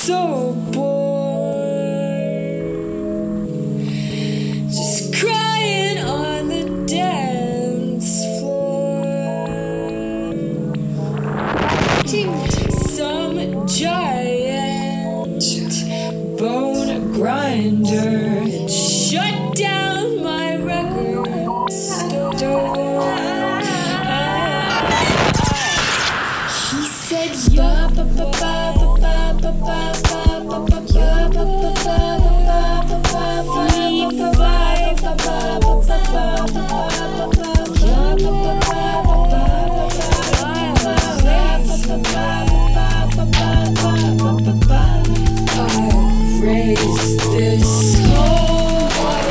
so bored, just crying on the dance floor. Some giant bone grinder shut down my record store. He said, raise this whole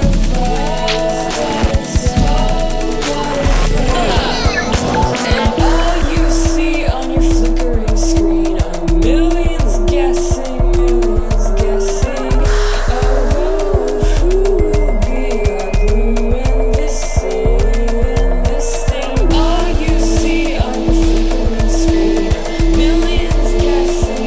and all you see on your flickering screen are millions guessing, oh, who will be our glue in this thing? All you see on your flickering screen are millions guessing,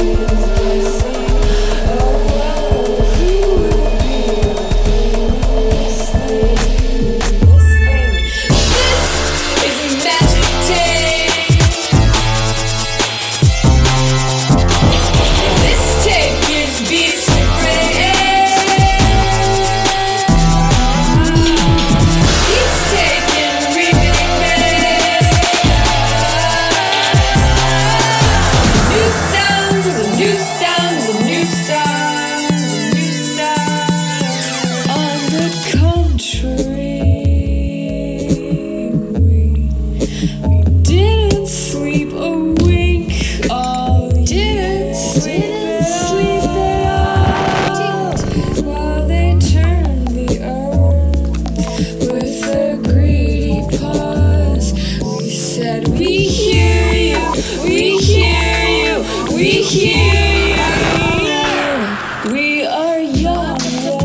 we hear you. We are young.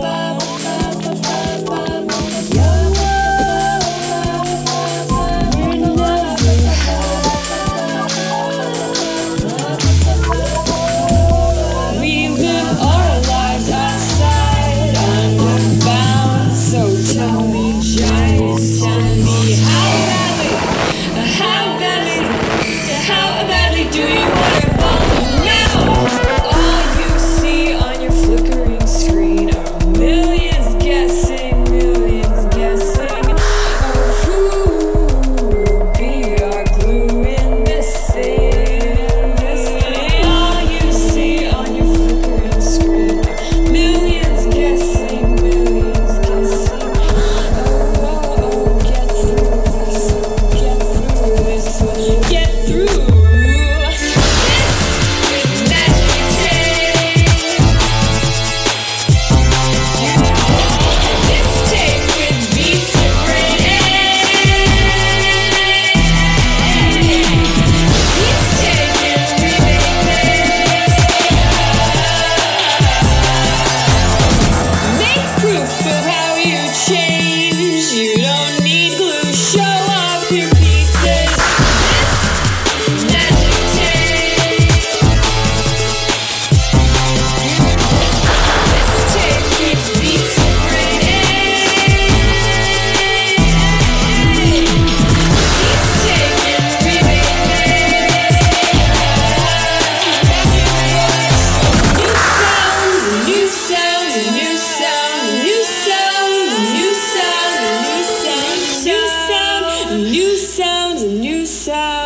We live our lives outside, underbound. So tell me, just tell me how badly do you want it? All you see on your flickering screen are millions guessing, oh, who will be our glue in this thing? All you see on your flickering screen are millions guessing, oh, get through this, get through. New sounds, a new sound.